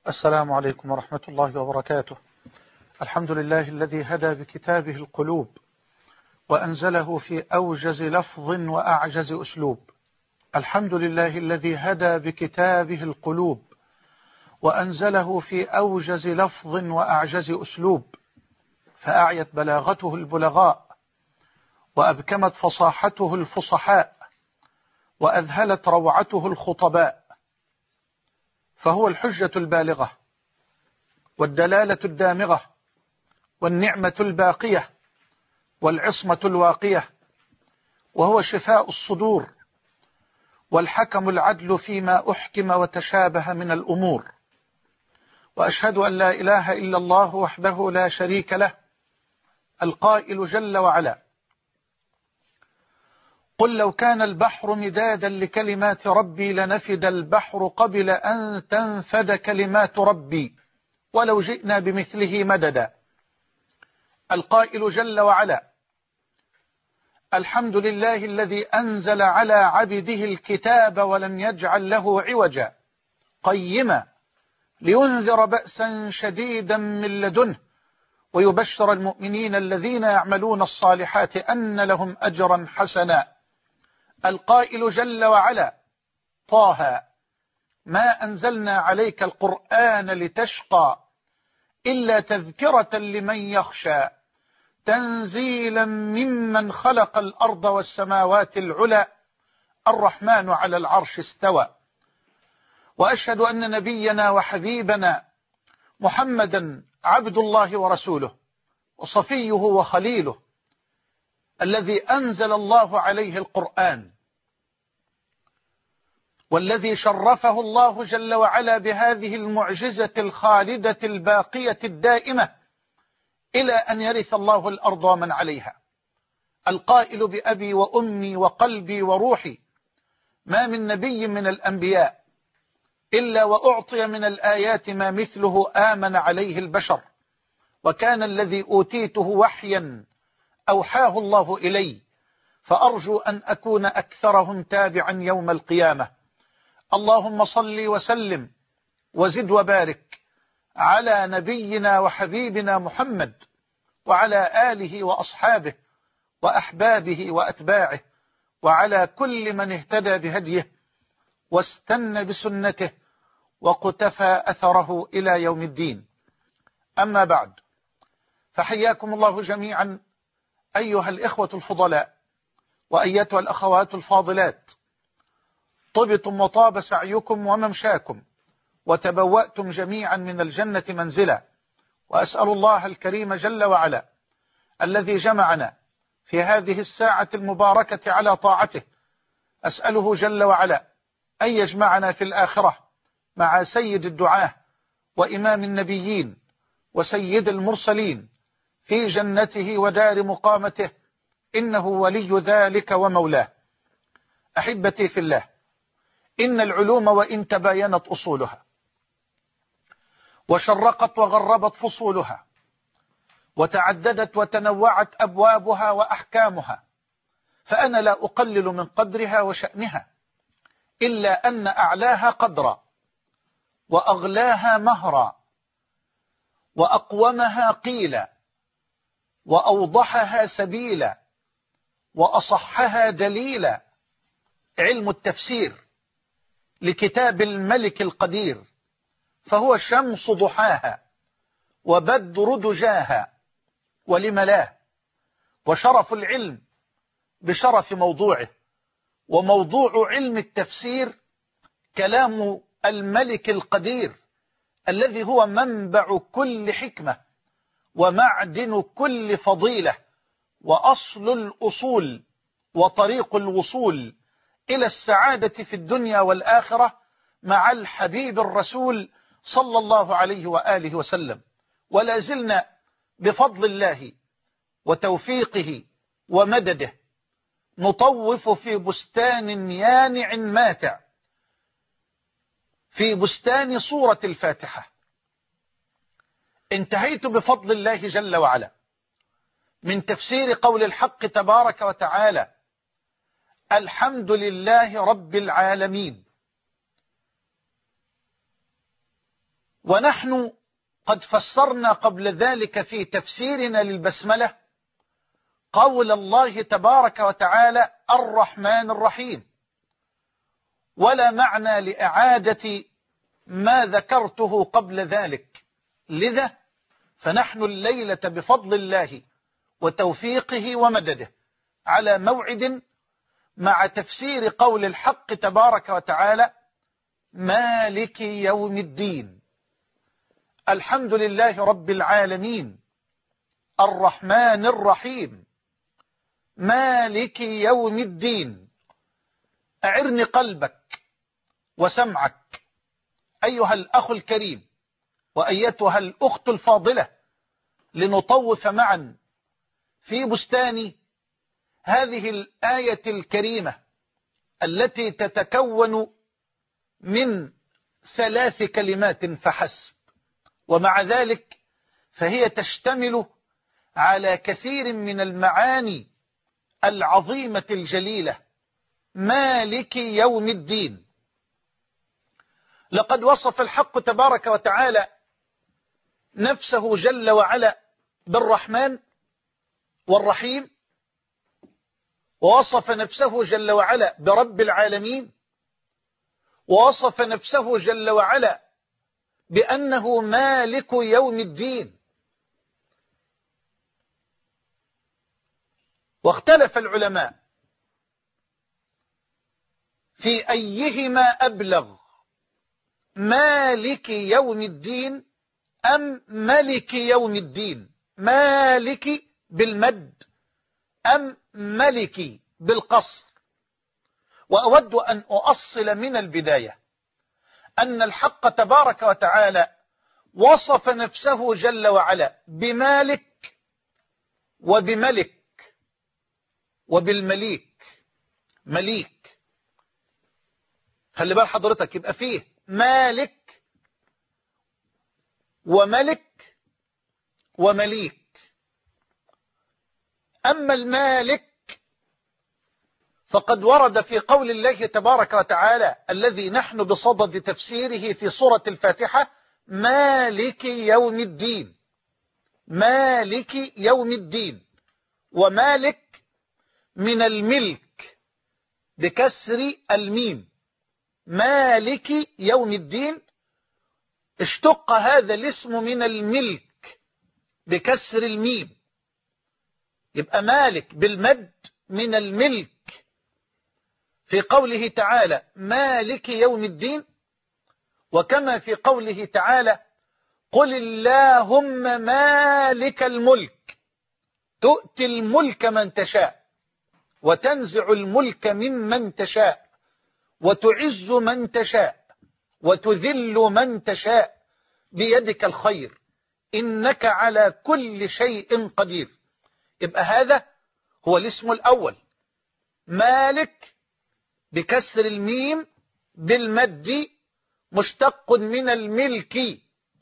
السلام عليكم ورحمة الله وبركاته. الحمد لله الذي هدى بكتابه القلوب وأنزله في أوجز لفظ وأعجز أسلوب. الحمد لله الذي هدى بكتابه القلوب وأنزله في أوجز لفظ وأعجز أسلوب، فأعيت بلاغته البلغاء وأبكمت فصاحته الفصحاء وأذهلت روعته الخطباء، فهو الحجة البالغة والدلالة الدامغة والنعمة الباقية والعصمة الواقية، وهو شفاء الصدور والحكم العدل فيما أحكم وتشابه من الأمور. وأشهد أن لا إله إلا الله وحده لا شريك له، القائل جل وعلا: قل لو كان البحر مدادا لكلمات ربي لنفد البحر قبل أن تنفد كلمات ربي ولو جئنا بمثله مددا. القائل جل وعلا: الحمد لله الذي أنزل على عبده الكتاب ولم يجعل له عوجا قيما لينذر بأسا شديدا من لدنه ويبشر المؤمنين الذين يعملون الصالحات أن لهم أجرا حسنا. القائل جل وعلا: طه ما أنزلنا عليك القرآن لتشقى إلا تذكرة لمن يخشى تنزيلا ممن خلق الأرض والسماوات العلى الرحمن على العرش استوى. وأشهد أن نبينا وحبيبنا محمدا عبد الله ورسوله وصفيه وخليله الذي أنزل الله عليه القرآن، والذي شرفه الله جل وعلا بهذه المعجزة الخالدة الباقية الدائمة إلى أن يرث الله الأرض ومن عليها. القائل بأبي وأمي وقلبي وروحي: ما من نبي من الأنبياء إلا وأعطي من الآيات ما مثله آمن عليه البشر، وكان الذي أوتيته وحيا أوحاه الله إلي، فأرجو أن أكون أكثرهم تابعا يوم القيامة. اللهم صل وسلم وزد وبارك على نبينا وحبيبنا محمد وعلى آله وأصحابه وأحبابه وأتباعه وعلى كل من اهتدى بهديه واستنى بسنته وقتفى أثره إلى يوم الدين. أما بعد، فحياكم الله جميعا أيها الإخوة الفضلاء وأيتها الأخوات الفاضلات. طبتم وطاب سعيكم وممشاكم وتبوأتم جميعا من الجنة منزلا، وأسأل الله الكريم جل وعلا الذي جمعنا في هذه الساعة المباركة على طاعته، أسأله جل وعلا أن يجمعنا في الآخرة مع سيد الدعاة وإمام النبيين وسيد المرسلين في جنته ودار مقامته، إنه ولي ذلك ومولاه. أحبتي في الله، إن العلوم وإن تباينت أصولها وشرقت وغربت فصولها وتعددت وتنوعت أبوابها وأحكامها، فأنا لا أقلل من قدرها وشأنها، إلا أن أعلاها قدرا وأغلاها مهرا وأقومها قيلا وأوضحها سبيلا وأصحها دليلا علم التفسير لكتاب الملك القدير، فهو شمس ضحاها وبدر دجاها ولم لا. وشرف العلم بشرف موضوعه، وموضوع علم التفسير كلام الملك القدير الذي هو منبع كل حكمة ومعدن كل فضيلة وأصل الأصول وطريق الوصول إلى السعادة في الدنيا والآخرة مع الحبيب الرسول صلى الله عليه وآله وسلم. ولا زلنا بفضل الله وتوفيقه ومدده نطوف في بستان يانع ماتع، في بستان سورة الفاتحة. انتهيت بفضل الله جل وعلا من تفسير قول الحق تبارك وتعالى: الحمد لله رب العالمين. ونحن قد فسرنا قبل ذلك في تفسيرنا للبسملة قول الله تبارك وتعالى الرحمن الرحيم، ولا معنى لإعادة ما ذكرته قبل ذلك. لذا فنحن الليلة بفضل الله وتوفيقه ومدده على موعد مع تفسير قول الحق تبارك وتعالى مالك يوم الدين. الحمد لله رب العالمين الرحمن الرحيم مالك يوم الدين. أعرني قلبك وسمعك أيها الأخ الكريم وأيتها الأخت الفاضلة، لنطوف معا في بستان هذه الآية الكريمة التي تتكون من 3 كلمات فحسب، ومع ذلك فهي تشتمل على كثير من المعاني العظيمة الجليلة. مالك يوم الدين. لقد وصف الحق تبارك وتعالى نفسه جل وعلا بالرحمن والرحيم، ووصف نفسه جل وعلا برب العالمين، ووصف نفسه جل وعلا بأنه مالك يوم الدين. واختلف العلماء في أيهما أبلغ، مالك يوم الدين أم ملك يوم الدين، مالك بالمد أم ملك بالقصر. وأود أن أؤصل من البداية أن الحق تبارك وتعالى وصف نفسه جل وعلا بمالك وبملك وبالمليك. مليك، خلي بال حضرتك، يبقى فيه مالك وملك ومليك. أما المالك فقد ورد في قول الله تبارك وتعالى الذي نحن بصدد تفسيره في سورة الفاتحة مالك يوم الدين. مالك يوم الدين، ومالك من الملك بكسر الميم. مالك يوم الدين اشتق هذا الاسم من الملك بكسر الميم، يبقى مالك بالمد من الملك في قوله تعالى مالك يوم الدين. وكما في قوله تعالى قل اللهم مالك الملك تؤتي الملك من تشاء وتنزع الملك ممن تشاء وتعز من تشاء وتذل من تشاء بيدك الخير إنك على كل شيء قدير. يبقى هذا هو الاسم الأول، مالك بكسر الميم بالمد مشتق من الملك.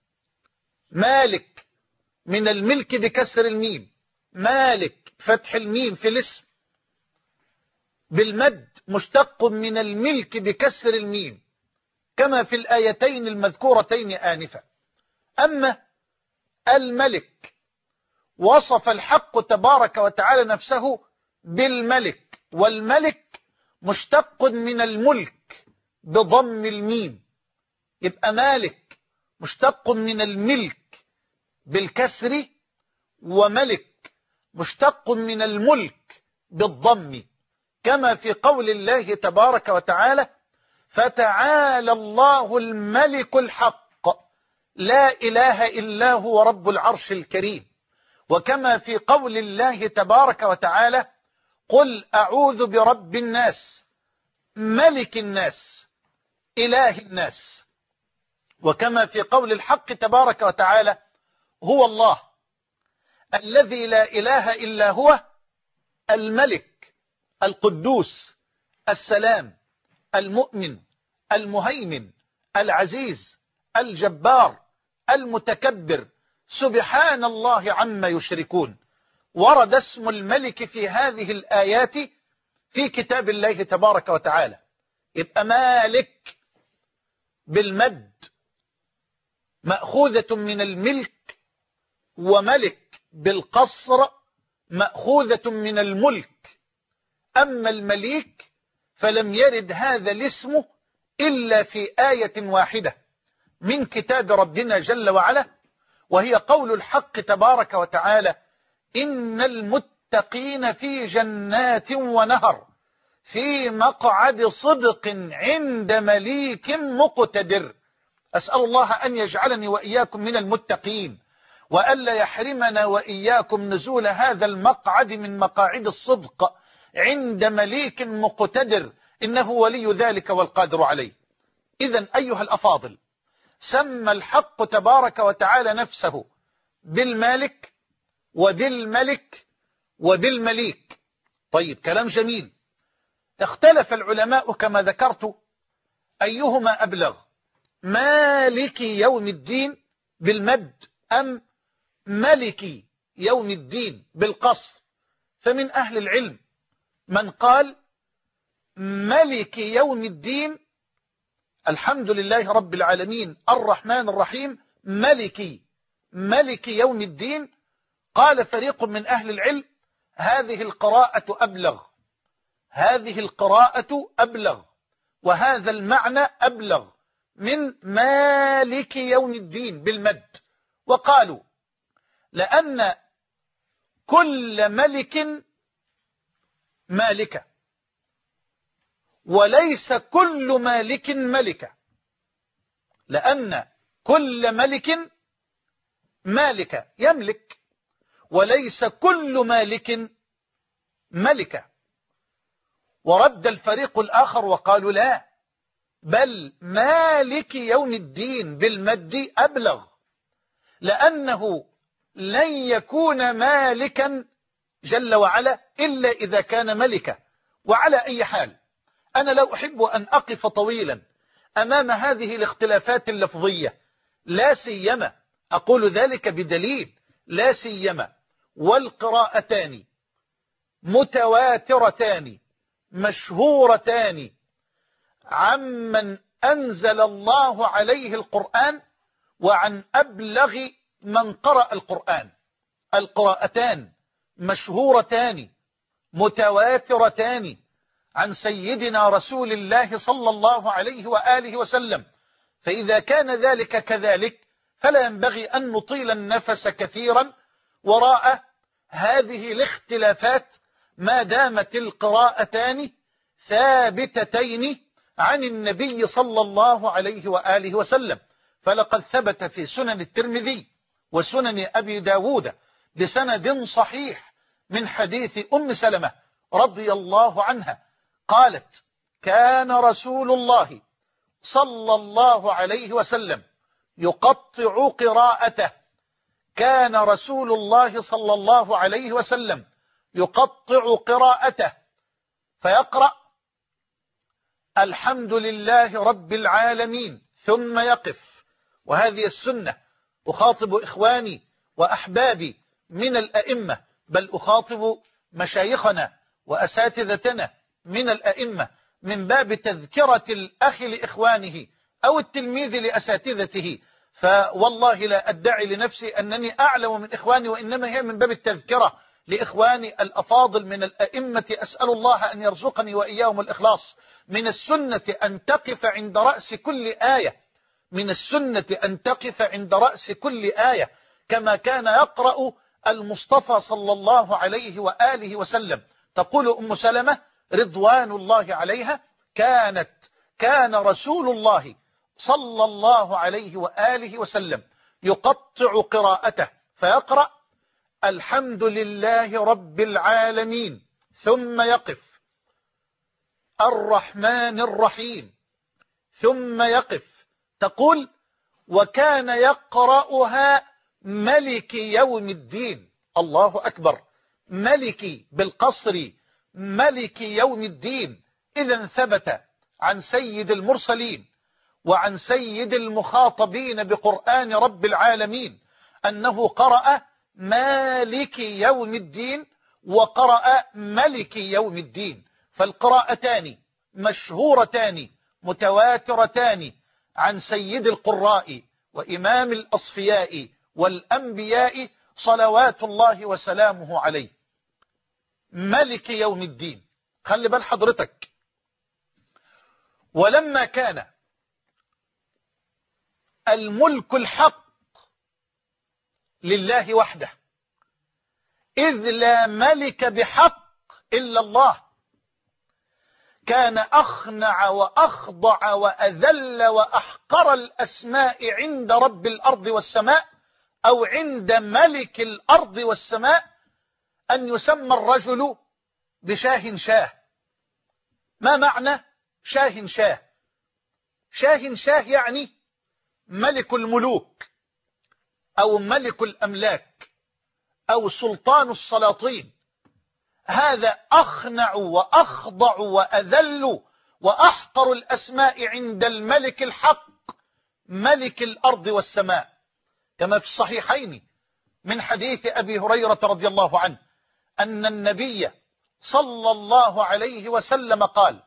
مالك من الملك بكسر الميم، مالك فتح الميم في الاسم بالمد مشتق من الملك بكسر الميم، كما في الآيتين المذكورتين آنفا. أما الملك وصف الحق تبارك وتعالى نفسه بالملك، والملك مشتق من الملك بضم الميم، يبقى مالك مشتق من الملك بالكسر، وملك مشتق من الملك بالضم، كما في قول الله تبارك وتعالى فتعالى الله الملك الحق لا إله إلا هو رب العرش الكريم. وكما في قول الله تبارك وتعالى قل أعوذ برب الناس ملك الناس إله الناس. وكما في قول الحق تبارك وتعالى هو الله الذي لا إله إلا هو الملك القدوس السلام المؤمن المهيمن العزيز الجبار المتكبر سبحان الله عما يشركون. ورد اسم الملك في هذه الآيات في كتاب الله تبارك وتعالى. يبقى مالك بالمد مأخوذة من الملك، وملك بالقصر مأخوذة من الملك. أما المليك فلم يرد هذا الاسم إلا في آية واحدة من كتاب ربنا جل وعلا، وهي قول الحق تبارك وتعالى: إن المتقين في جنات ونهر في مقعد صدق عند مليك مقتدر. أسأل الله أن يجعلني وإياكم من المتقين، وألا يحرمنا وإياكم نزول هذا المقعد من مقاعد الصدق عند مليك مقتدر، إنه ولي ذلك والقادر عليه. إذن أيها الأفاضل، سمى الحق تبارك وتعالى نفسه بالمالك وبالملك وبالمليك. طيب، كلام جميل. اختلف العلماء كما ذكرت أيهما أبلغ، مالك يوم الدين بالمد أم ملك يوم الدين بالقصر. فمن أهل العلم من قال ملك يوم الدين، الحمد لله رب العالمين الرحمن الرحيم، ملك يوم الدين. قال فريق من أهل العلم هذه القراءة أبلغ، هذه القراءة أبلغ، وهذا المعنى أبلغ من مالك يوم الدين بالمد. وقالوا لأن كل ملك مالكة، وليس كل مالك ملكة، لأن كل ملك مالكة يملك، وليس كل مالك ملكة. ورد الفريق الآخر وقالوا لا، بل مالك يوم الدين بالمد أبلغ، لأنه لن يكون مالكا جل وعلا إلا إذا كان ملكا. وعلى أي حال، أنا لا أحب أن أقف طويلا أمام هذه الاختلافات اللفظية، لا سيما أقول ذلك بدليل، لا سيما والقراءتان متواترتان مشهورتان عمن أنزل الله عليه القرآن وعن أبلغ من قرأ القرآن. القراءتان مشهورتان متواترتان عن سيدنا رسول الله صلى الله عليه وآله وسلم. فإذا كان ذلك كذلك فلا ينبغي أن نطيل النفس كثيرا وراء هذه الاختلافات ما دامت القراءتان ثابتتين عن النبي صلى الله عليه وآله وسلم. فلقد ثبت في سنن الترمذي وسنن أبي داود بسند صحيح من حديث أم سلمة رضي الله عنها قالت: كان رسول الله صلى الله عليه وسلم يقطع قراءته، كان رسول الله صلى الله عليه وسلم يقطع قراءته فيقرأ: الحمد لله رب العالمين، ثم يقف. وهذه السنة أخاطب إخواني وأحبابي من الأئمة، بل أخاطب مشايخنا وأساتذتنا من الأئمة من باب تذكرة الأخ لإخوانه أو التلميذ لأساتذته. فوالله لا أدعي لنفسي أنني أعلم من إخواني، وإنما هي من باب التذكرة لإخواني الأفاضل من الأئمة. أسأل الله أن يرزقني وإياهم الإخلاص. من السنة أن تقف عند رأس كل آية، من السنة أن تقف عند رأس كل آية كما كان يقرأ المصطفى صلى الله عليه وآله وسلم. تقول أم سلمة رضوان الله عليها: كان رسول الله صلى الله عليه وآله وسلم يقطع قراءته فيقرأ: الحمد لله رب العالمين، ثم يقف، الرحمن الرحيم، ثم يقف. تقول: وكان يقرأها ملك يوم الدين. الله أكبر، ملك بالقصر، ملك يوم الدين. إذن ثبت عن سيد المرسلين وعن سيد المخاطبين بقرآن رب العالمين أنه قرأ مالك يوم الدين وقرأ ملك يوم الدين. فالقراءتان مشهورتان متواترتان عن سيد القراء وإمام الأصفياء والأنبياء صلوات الله وسلامه عليه، ملك يوم الدين. خلي بال حضرتك، ولما كان الملك الحق لله وحده، إذ لا ملك بحق إلا الله، كان أخنع وأخضع وأذل وأحقر الأسماء عند رب الأرض والسماء، أو عند ملك الأرض والسماء، أن يسمى الرجل بشاه شاه. ما معنى شاه شاه؟ شاه شاه يعني ملك الملوك، أو ملك الأملاك، أو سلطان السلاطين. هذا أخنع وأخضع وأذل وأحقر الأسماء عند الملك الحق ملك الأرض والسماء، كما في الصحيحين من حديث أبي هريرة رضي الله عنه أن النبي صلى الله عليه وسلم قال: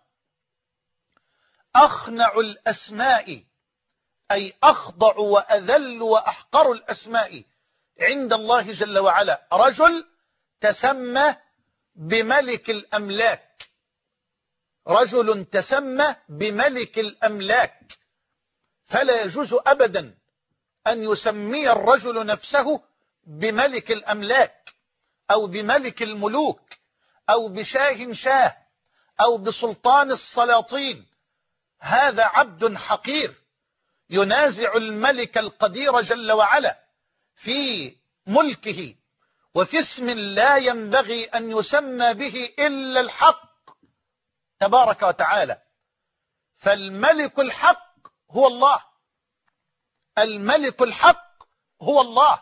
أخنع الأسماء، أي أخضع وأذل وأحقر الأسماء عند الله جل وعلا، رجل تسمى بملك الأملاك، رجل تسمى بملك الأملاك. فلا يجوز أبدا أن يسمي الرجل نفسه بملك الأملاك، أو بملك الملوك، أو بشاه شاه، أو بسلطان السلاطين. هذا عبد حقير ينازع الملك القدير جل وعلا في ملكه، وفي اسم لا ينبغي أن يسمى به إلا الحق تبارك وتعالى. فالملك الحق هو الله، الملك الحق هو الله،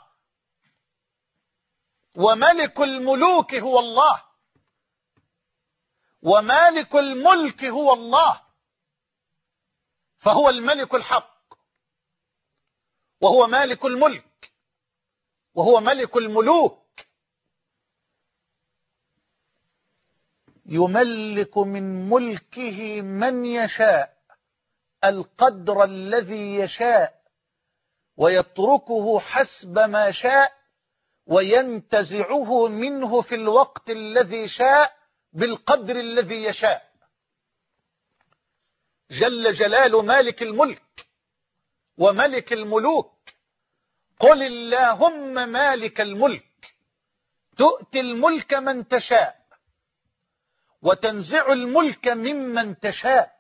وملك الملوك هو الله، ومالك الملك هو الله. فهو الملك الحق، وهو مالك الملك، وهو ملك الملوك. يملك من ملكه من يشاء القدر الذي يشاء، ويتركه حسب ما شاء، وينتزعه منه في الوقت الذي شاء بالقدر الذي يشاء. جل جلال مالك الملك وملك الملوك. قل اللهم مالك الملك تؤتي الملك من تشاء، وتنزع الملك ممن تشاء،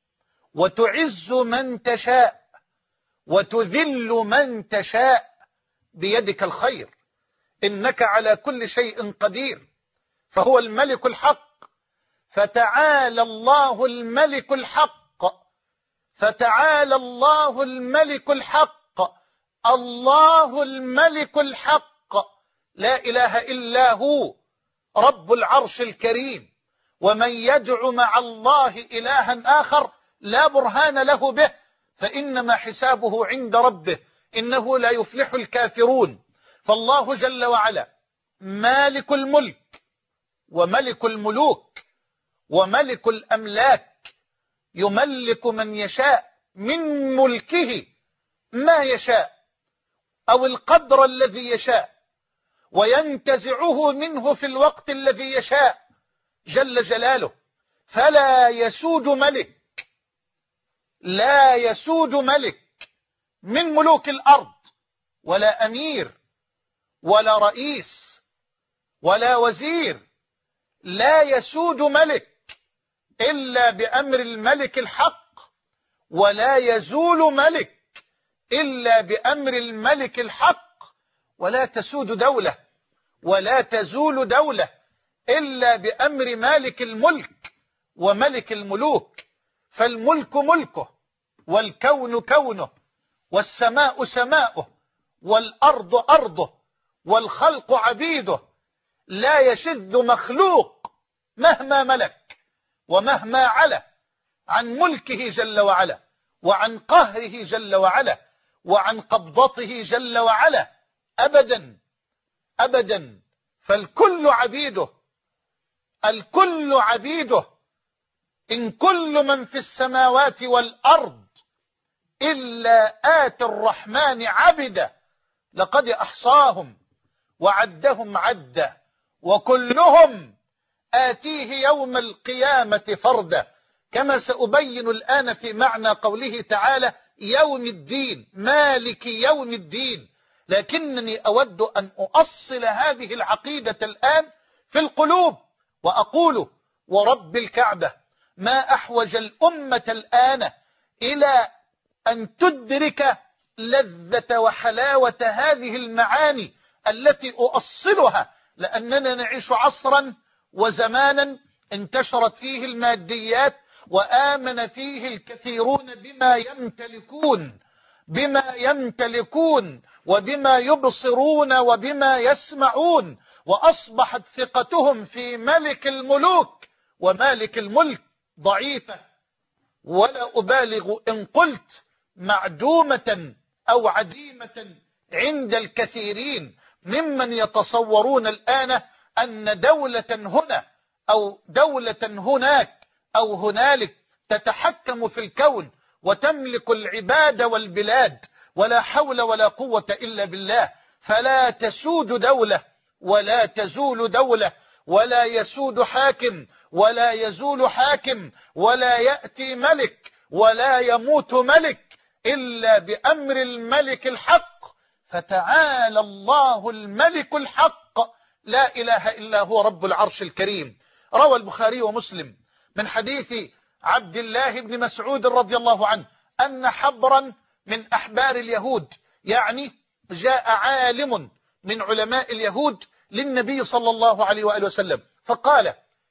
وتعز من تشاء، وتذل من تشاء، بيدك الخير، إنك على كل شيء قدير. فهو الملك الحق. فتعالى الله الملك الحق، فتعالى الله الملك الحق، الله الملك الحق، لا إله إلا هو رب العرش الكريم. ومن يدع مع الله إلها آخر لا برهان له به فإنما حسابه عند ربه، إنه لا يفلح الكافرون. فالله جل وعلا مالك الملك وملك الملوك وملك الأملاك، يملك من يشاء من ملكه ما يشاء أو القدر الذي يشاء، وينتزعه منه في الوقت الذي يشاء جل جلاله. فلا يسود ملك، لا يسود ملك من ملوك الأرض، ولا أمير ولا رئيس ولا وزير، لا يسود ملك إلا بأمر الملك الحق، ولا يزول ملك إلا بأمر الملك الحق. ولا تسود دولة ولا تزول دولة إلا بأمر مالك الملك وملك الملوك. فالملك ملكه، والكون كونه، والسماء سماؤه، والأرض أرضه، والخلق عبيده. لا يشذ مخلوق مهما ملك ومهما علا عن ملكه جل وعلا، وعن قهره جل وعلا، وعن قبضته جل وعلا، أبدا أبدا. فالكل عبيده، الكل عبيده. إن كل من في السماوات والأرض إلا آتي الرحمن عبدا لقد أحصاهم وعدهم عدا وكلهم آتيه يوم القيامة فردا، كما سأبين الآن في معنى قوله تعالى يوم الدين، مالك يوم الدين. لكنني أود أن أؤصل هذه العقيدة الآن في القلوب وأقول ورب الكعبة ما أحوج الأمة الآن إلى أن تدرك لذة وحلاوة هذه المعاني التي أؤصلها، لأننا نعيش عصرا وزمانا انتشرت فيه الماديات وآمن فيه الكثيرون بما يمتلكون وبما يبصرون وبما يسمعون، وأصبحت ثقتهم في ملك الملوك ومالك الملك ضعيفة، ولا أبالغ إن قلت معدومة أو عديمة عند الكثيرين ممن يتصورون الآن أن دولة هنا أو دولة هناك أو هنالك تتحكم في الكون وتملك العباد والبلاد، ولا حول ولا قوة إلا بالله. فلا تسود دولة ولا تزول دولة ولا يسود حاكم ولا يزول حاكم ولا يأتي ملك ولا يموت ملك إلا بأمر الملك الحق، فتعالى الله الملك الحق لا إله إلا هو رب العرش الكريم. روى البخاري ومسلم من حديث عبد الله بن مسعود رضي الله عنه أن حبرا من أحبار اليهود، يعني جاء عالم من علماء اليهود للنبي صلى الله عليه وآله وسلم فقال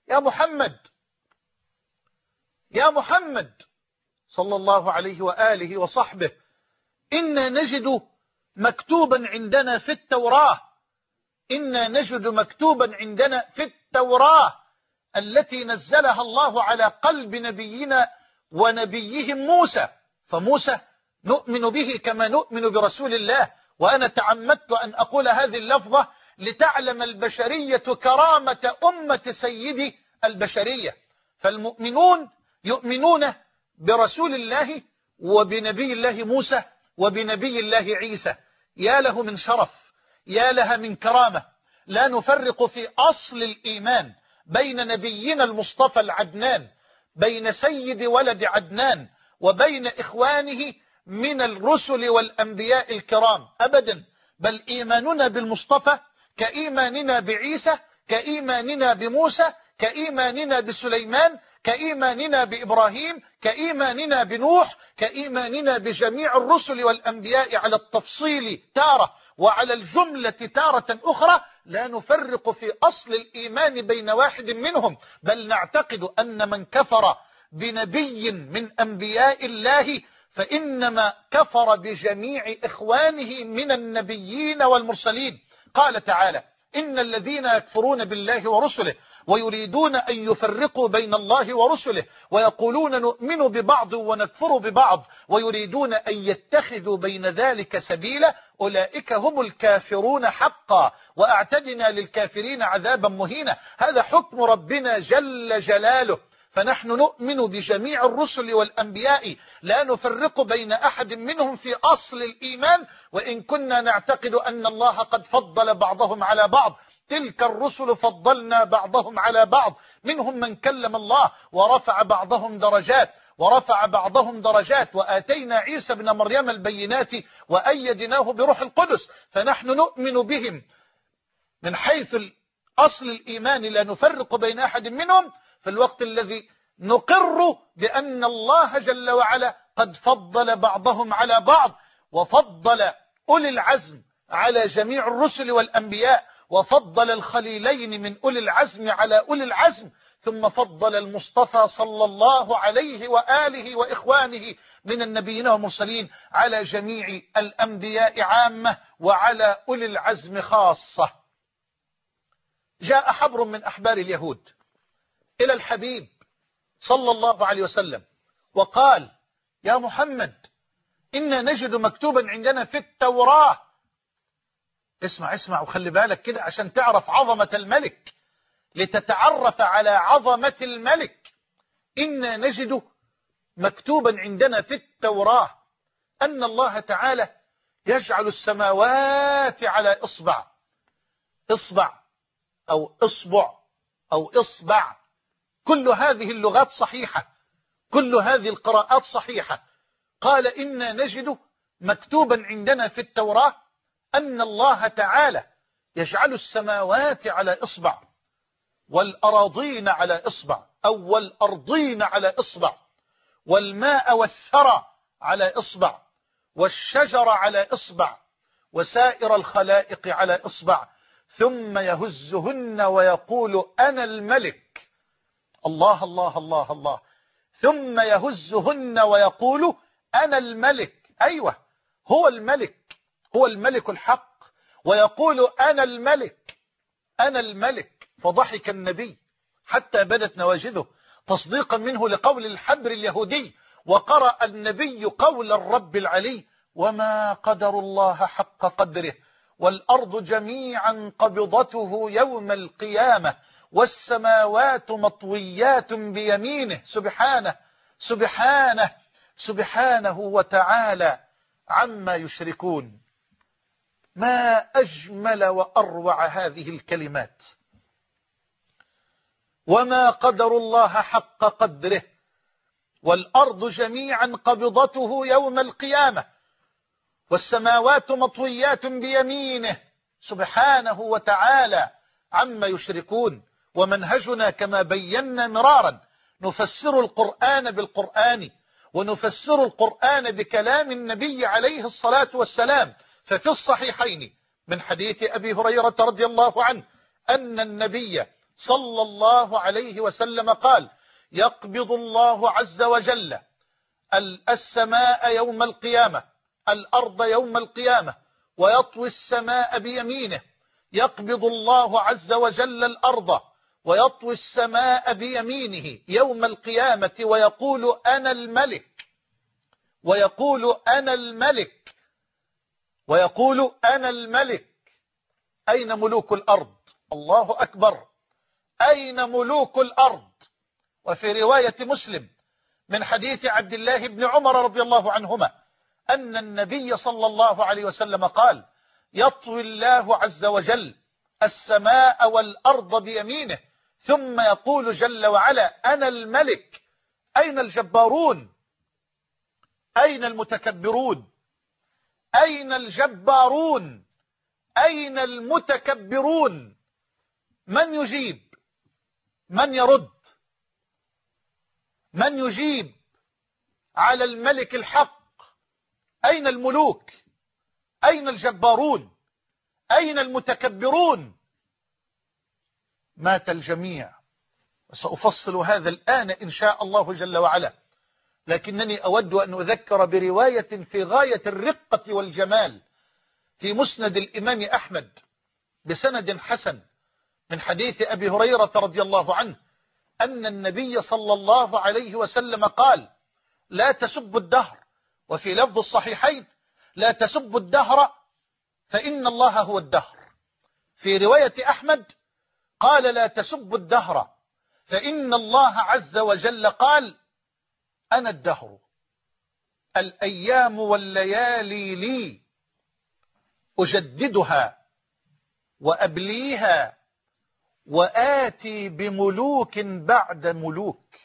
يا محمد صلى الله عليه وآله وصحبه، إنا نجد مكتوبا عندنا في التوراة التي نزلها الله على قلب نبينا ونبيهم موسى، فموسى نؤمن به كما نؤمن برسول الله. وأنا تعمدت أن أقول هذه اللفظة لتعلم البشرية كرامة أمة سيد البشرية، فالمؤمنون يؤمنون برسول الله وبنبي الله موسى وبنبي الله عيسى. يا له من شرف، يا لها من كرامة. لا نفرق في أصل الإيمان بين نبينا المصطفى العدنان، بين سيد ولد عدنان، وبين إخوانه من الرسل والأنبياء الكرام أبدا، بل إيماننا بالمصطفى كإيماننا بعيسى، كإيماننا بموسى، كإيماننا بسليمان، كإيماننا بإبراهيم، كإيماننا بنوح، كإيماننا بجميع الرسل والأنبياء على التفصيل تارة وعلى الجملة تارة أخرى. لا نفرق في أصل الإيمان بين واحد منهم، بل نعتقد أن من كفر بنبي من أنبياء الله فإنما كفر بجميع إخوانه من النبيين والمرسلين. قال تعالى: إن الذين يكفرون بالله ورسله ويريدون أن يفرقوا بين الله ورسله ويقولون نؤمن ببعض ونكفر ببعض ويريدون أن يتخذوا بين ذلك سبيلا أولئك هم الكافرون حقا وأعتدنا للكافرين عذابا مهينا. هذا حكم ربنا جل جلاله، فنحن نؤمن بجميع الرسل والأنبياء لا نفرق بين أحد منهم في أصل الإيمان، وإن كنا نعتقد أن الله قد فضل بعضهم على بعض. تلك الرسل فضلنا بعضهم على بعض، منهم من كلم الله ورفع بعضهم درجات وآتينا عيسى ابن مريم البينات وأيدناه بروح القدس. فنحن نؤمن بهم من حيث أصل الإيمان لا نفرق بين أحد منهم، في الوقت الذي نقر بأن الله جل وعلا قد فضل بعضهم على بعض، وفضل أولي العزم على جميع الرسل والأنبياء، وفضل الخليلين من أولي العزم على أولي العزم، ثم فضل المصطفى صلى الله عليه وآله وإخوانه من النبيين والمرسلين على جميع الأنبياء عامة وعلى أولي العزم خاصة. جاء حبر من أحبار اليهود إلى الحبيب صلى الله عليه وسلم وقال: يا محمد، إنا نجد مكتوبا عندنا في التوراة. اسمع وخلي بالك كده عشان تعرف عظمة الملك، لتتعرف على عظمة الملك. إنا نجد مكتوبا عندنا في التوراة أن الله تعالى يجعل السماوات على إصبع، إصبع أو إصبع أو إصبع، كل هذه اللغات صحيحة، كل هذه القراءات صحيحة. قال إنا نجد مكتوبا عندنا في التوراة أن الله تعالى يجعل السماوات على إصبع، والأراضين على إصبع أو والأرضين على إصبع، والماء والثرى على إصبع، والشجر على إصبع، وسائر الخلائق على إصبع، ثم يهزهن ويقول أنا الملك. الله الله الله الله. ثم يهزهن ويقول أنا الملك. أيوة، هو الملك، هو الملك الحق، ويقول أنا الملك، أنا الملك. فضحك النبي حتى بدت نواجذه تصديقا منه لقول الحبر اليهودي، وقرأ النبي قول الرب العلي وما قدر الله حق قدره والأرض جميعا قبضته يوم القيامة والسماوات مطويات بيمينه. سبحانه سبحانه سبحانه وتعالى عما يشركون. ما أجمل وأروع هذه الكلمات. وما قدر الله حق قدره والأرض جميعا قبضته يوم القيامة والسماوات مطويات بيمينه سبحانه وتعالى عما يشركون. ومنهجنا كما بينا مرارا نفسر القرآن بالقرآن، ونفسر القرآن بكلام النبي عليه الصلاة والسلام. ففي الصحيحين من حديث أبي هريرة رضي الله عنه أن النبي صلى الله عليه وسلم قال يقبض الله عز وجل السماء يوم القيامة، الأرض يوم القيامة، ويطوي السماء بيمينه. يقبض الله عز وجل الأرض ويطوي السماء بيمينه يوم القيامة ويقول أنا الملك، ويقول أنا الملك، ويقول أنا الملك. أين ملوك الأرض؟ الله أكبر. أين ملوك الأرض؟ وفي رواية مسلم من حديث عبد الله بن عمر رضي الله عنهما أن النبي صلى الله عليه وسلم قال يطوي الله عز وجل السماء والأرض بيمينه ثم يقول جل وعلا أنا الملك. أين الجبارون؟ أين المتكبرون؟ أين الجبارون؟ أين المتكبرون؟ من يجيب؟ من يرد؟ من يجيب على الملك الحق؟ أين الملوك؟ أين الجبارون؟ أين المتكبرون؟ مات الجميع. وسأفصل هذا الآن إن شاء الله جل وعلا، لكنني أود أن أذكر برواية في غاية الرقة والجمال في مسند الإمام أحمد بسند حسن من حديث أبي هريرة رضي الله عنه أن النبي صلى الله عليه وسلم قال لا تسبوا الدهر، وفي لفظ الصحيحين لا تسبوا الدهر فإن الله هو الدهر. في رواية أحمد قال لا تسبوا الدهر فإن الله عز وجل قال أنا الدهر، الأيام والليالي لي أجددها وأبليها وآتي بملوك بعد ملوك.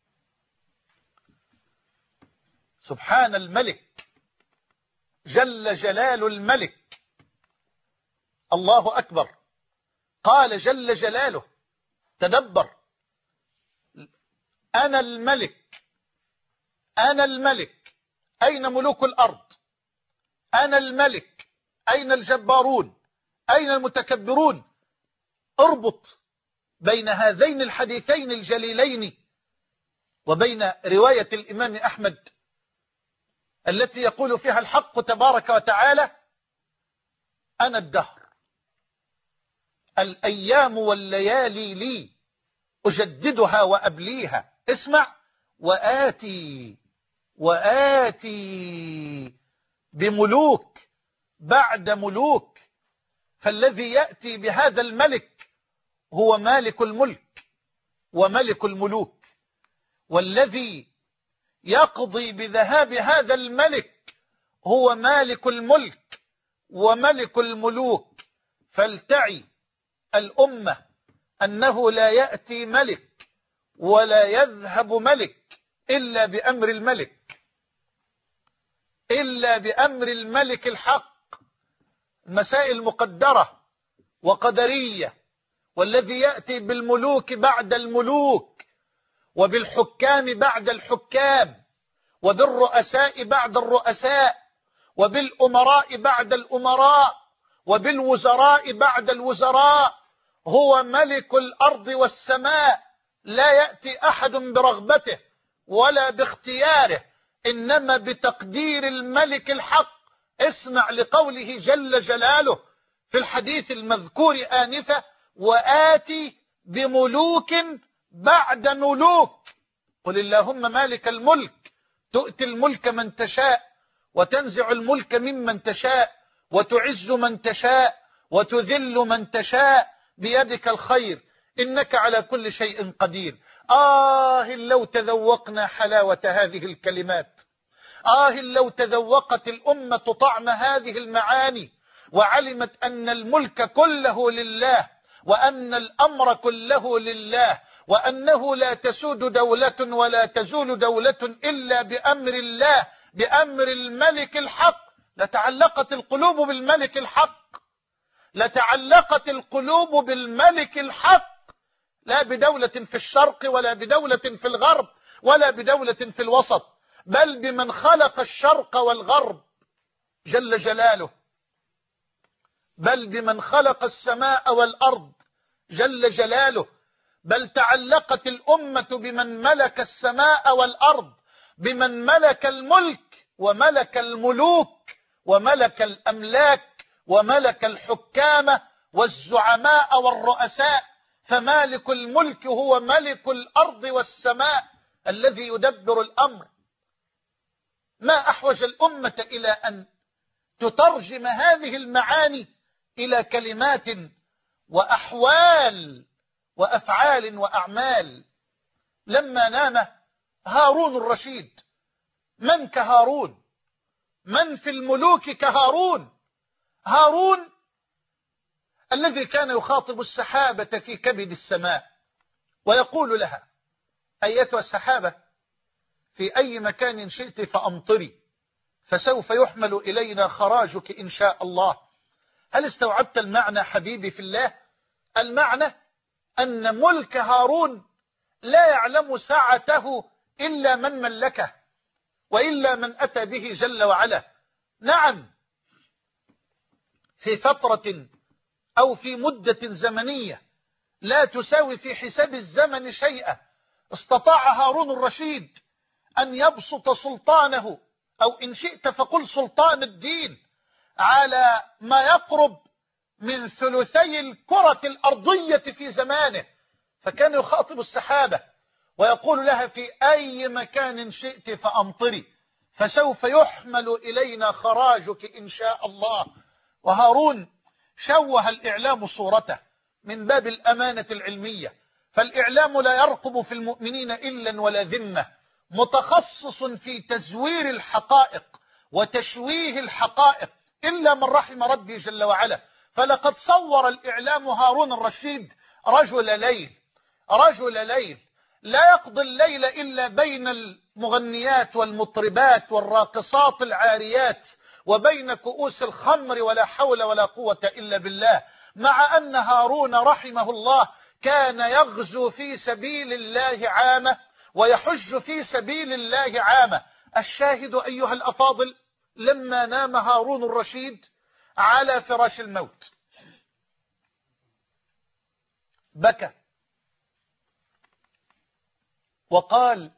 سبحان الملك جل جلال الملك. الله أكبر. قال جل جلاله تدبر أنا الملك، أنا الملك. أين ملوك الأرض؟ أنا الملك. أين الجبارون؟ أين المتكبرون؟ اربط بين هذين الحديثين الجليلين وبين رواية الإمام أحمد التي يقول فيها الحق تبارك وتعالى أنا الدهر، الأيام والليالي لي أجددها وأبليها. اسمع وآتي بملوك بعد ملوك. فالذي يأتي بهذا الملك هو مالك الملك وملك الملوك، والذي يقضي بذهاب هذا الملك هو مالك الملك وملك الملوك. فلتعي الأمة أنه لا يأتي ملك ولا يذهب ملك إلا بأمر الملك، إلا بأمر الملك الحق. مسائل مقدرة وقدرية، والذي يأتي بالملوك بعد الملوك، وبالحكام بعد الحكام، وبالرؤساء بعد الرؤساء، وبالأمراء بعد الأمراء، وبالوزراء بعد الوزراء. هو ملك الأرض والسماء، لا يأتي أحد برغبته ولا باختياره، إنما بتقدير الملك الحق. اسمع لقوله جل جلاله في الحديث المذكور آنفة: وآتي بملوك بعد ملوك. قل اللهم مالك الملك تؤتي الملك من تشاء، وتنزع الملك ممن تشاء، وتعز من تشاء، وتذل من تشاء، بيدك الخير، إنك على كل شيء قدير. لو تذوقنا حلاوة هذه الكلمات، لو تذوقت الأمة طعم هذه المعاني، وعلمت أن الملك كله لله، وأن الأمر كله لله، وأنه لا تسود دولة ولا تزول دولة إلا بأمر الله، بأمر الملك الحق. لتعلقت القلوب بالملك الحق، لتعلقت القلوب بالملك الحق، لا بدولة في الشرق ولا بدولة في الغرب ولا بدولة في الوسط، بل بمن خلق الشرق والغرب جل جلاله، بل بمن خلق السماء والأرض جل جلاله. بل تعلقت الأمة بمن ملك السماء والأرض، بمن ملك الملك وملك الملوك وملك الأملاك وملك الحكام والزعماء والرؤساء. فمالك الملك هو ملك الأرض والسماء الذي يدبر الأمر. ما أحوج الأمة إلى أن تترجم هذه المعاني إلى كلمات وأحوال وأفعال وأعمال. لما نام هارون الرشيد، من كهارون؟ من في الملوك كهارون؟ هارون الذي كان يخاطب السحابة في كبد السماء ويقول لها: أيتها السحابة، في أي مكان شئت فأمطري، فسوف يحمل إلينا خراجك إن شاء الله. هل استوعبت المعنى حبيبي في الله؟ المعنى أن ملك هارون لا يعلم سعته إلا من ملكه، وإلا من أتى به جل وعلا. نعم، في فترة أو في مدة زمنية لا تساوي في حساب الزمن شيئا، استطاع هارون الرشيد أن يبسط سلطانه، أو إن شئت فقل سلطان الدين، على ما يقرب من ثلثي الكرة الأرضية في زمانه. فكان يخاطب السحابة ويقول لها: في أي مكان شئت فأمطري، فسوف يحمل إلينا خراجك إن شاء الله. وهارون شوه الإعلام صورته من باب الأمانة العلمية، فالإعلام لا يرقب في المؤمنين إلا ولا ذمة، متخصص في تزوير الحقائق وتشويه الحقائق إلا من رحم ربي جل وعلا. فلقد صور الإعلام هارون الرشيد رجل ليل لا يقضي الليل إلا بين المغنيات والمطربات والراقصات العاريات، وبين كؤوس الخمر، ولا حول ولا قوة إلا بالله. مع أن هارون رحمه الله كان يغزو في سبيل الله عامة ويحج في سبيل الله عامة. الشاهد أيها الأفاضل: لما نام هارون الرشيد على فراش الموت بكى وقال: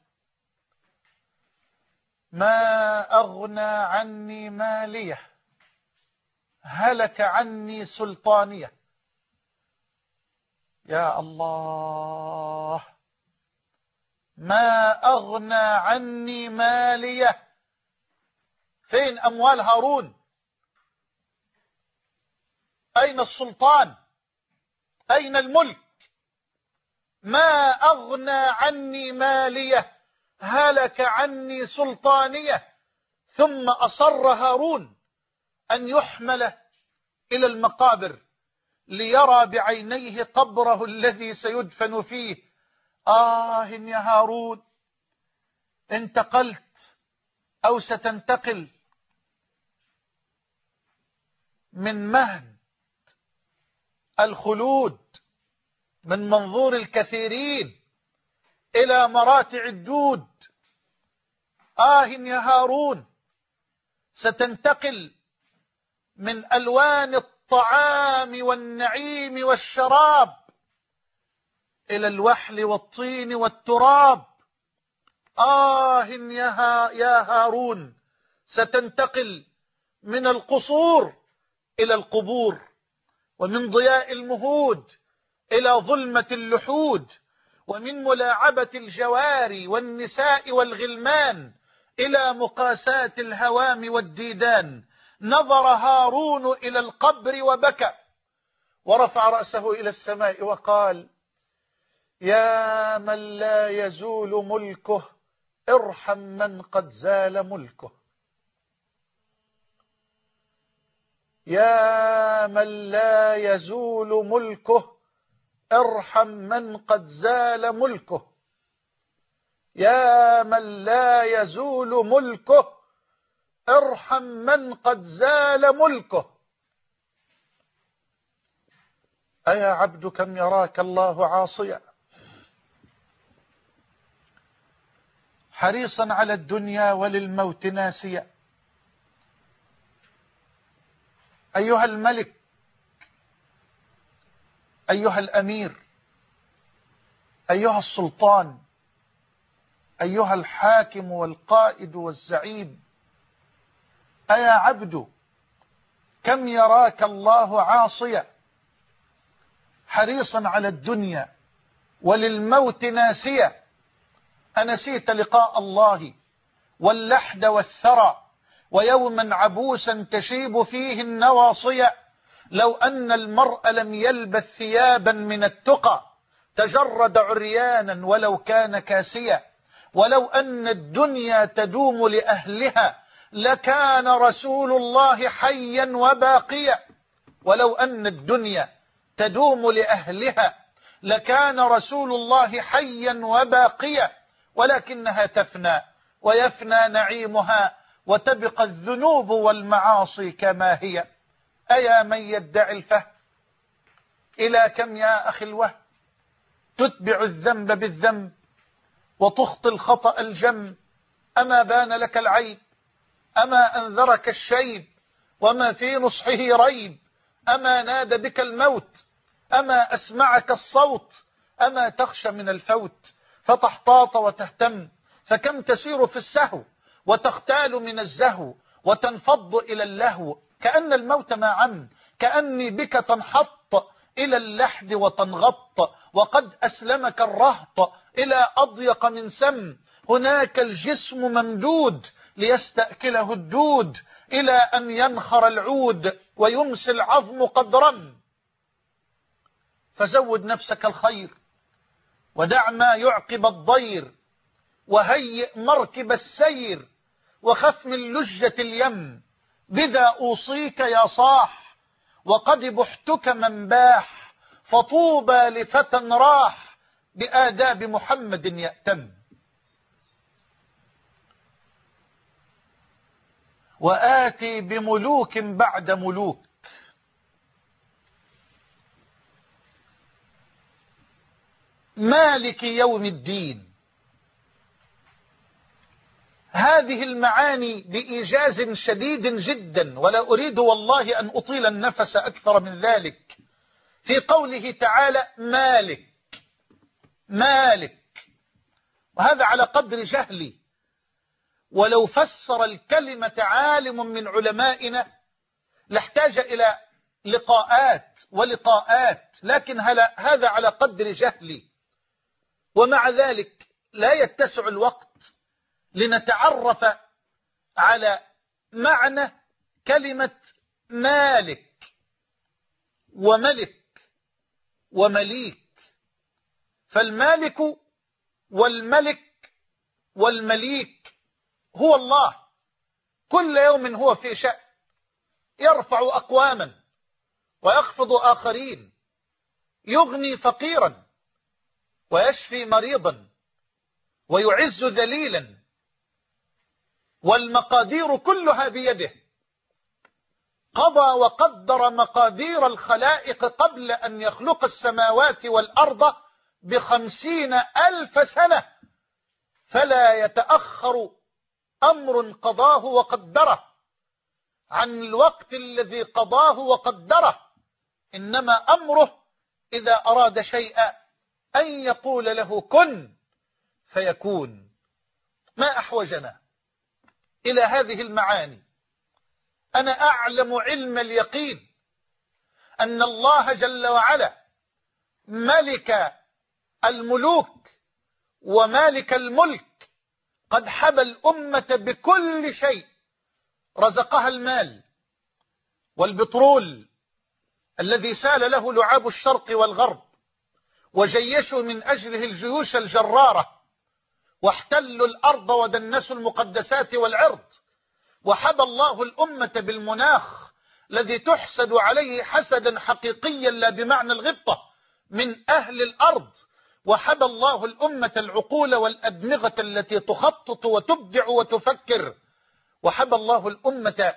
ما أغنى عني مالية، هلك عني سلطانية. يا الله، ما أغنى عني مالية. فين أموال هارون؟ أين السلطان؟ أين الملك؟ ما أغنى عني مالية، هلك عني سلطانية. ثم أصر هارون أن يحمل إلى المقابر ليرى بعينيه قبره الذي سيدفن فيه. يا هارون، انتقلت أو ستنتقل من مهد الخلود من منظور الكثيرين إلى مراتع الدود. يا هارون، ستنتقل من ألوان الطعام والنعيم والشراب إلى الوحل والطين والتراب. يا هارون، ستنتقل من القصور إلى القبور، ومن ضياء المهود إلى ظلمة اللحود، ومن ملاعبة الجواري والنساء والغلمان إلى مقاساة الهوام والديدان. نظر هارون إلى القبر وبكى، ورفع رأسه إلى السماء وقال: يا من لا يزول ملكه ارحم من قد زال ملكه. يا من لا يزول ملكه ارحم من قد زال ملكه. يا من لا يزول ملكه ارحم من قد زال ملكه. أيا عبد كم يراك الله عاصيا، حريصا على الدنيا وللموت ناسيا. أيها الملك، أيها الأمير، أيها السلطان، أيها الحاكم والقائد والزعيم، أيا عبد كم يراك الله عاصيا، حريصا على الدنيا وللموت ناسيا. أنسيت لقاء الله واللحد والثرى، ويوما عبوسا تشيب فيه النواصيا. لو أن المرء لم يلبث ثيابا من التقى تجرد عريانا ولو كان كاسيا. ولو أن الدنيا تدوم لأهلها لكان رسول الله حيا وباقيا. ولو أن الدنيا تدوم لأهلها لكان رسول الله حيا وباقيا، ولكنها تفنى ويفنى نعيمها وتبقى الذنوب والمعاصي كما هي. أيا من يدعي الفهم، إلى كم يا أخي الوهم تتبع الذنب بالذنب وتخطي الخطأ الجم. أما بان لك العيب، أما أنذرك الشيب، وما في نصحه ريب. أما نادى بك الموت، أما أسمعك الصوت. أما تخشى من الفوت فتحتاط وتهتم، فكم تسير في السهو وتختال من الزهو وتنفض إلى اللهو. كأن الموت ما عم، كأني بك تنحط إلى اللحد وتنغط، وقد أسلمك الرهط إلى أضيق من سم. هناك الجسم ممدود ليستأكله الدود، إلى أن ينخر العود ويمسي العظم قد رم. فزود نفسك الخير ودع ما يعقب الضير، وهيئ مركب السير وخف من لجة اليم. بذا أوصيك يا صاح وقد بحتك من باح، فطوبى لفتى راح بآداب محمد يأتم. وآتي بملوك بعد ملوك، مالك يوم الدين. هذه المعاني بإيجاز شديد جدا، ولا أريد والله أن أطيل النفس أكثر من ذلك. في قوله تعالى مالك، مالك، وهذا على قدر جهلي، ولو فسر الكلمة عالم من علمائنا لاحتاج إلى لقاءات ولقاءات، لكن هذا على قدر جهلي. ومع ذلك لا يتسع الوقت لنتعرف على معنى كلمة مالك وملك ومليك. فالمالك والملك والمليك هو الله، كل يوم هو في شأن، يرفع أقواما ويخفض آخرين، يغني فقيرا ويشفي مريضا ويعز ذليلا، والمقادير كلها بيده. قضى وقدر مقادير الخلائق قبل أن يخلق السماوات والأرض ب50,000 سنة، فلا يتأخر أمر قضاه وقدره عن الوقت الذي قضاه وقدره، إنما أمره إذا أراد شيئا أن يقول له كن فيكون. ما أحوجنا إلى هذه المعاني؟ أنا أعلم علم اليقين أن الله جل وعلا ملك الملوك ومالك الملك قد حبى الأمة بكل شيء، رزقها المال والبترول الذي سال له لعاب الشرق والغرب، وجيشوا من أجله الجيوش الجرارة، واحتلوا الأرض ودنسوا المقدسات والعرض، وحبى الله الأمة بالمناخ الذي تحسد عليه حسدا حقيقيا لا بمعنى الغبطة من أهل الأرض، وحبى الله الأمة العقول والأدمغة التي تخطط وتبدع وتفكر، وحبى الله الأمة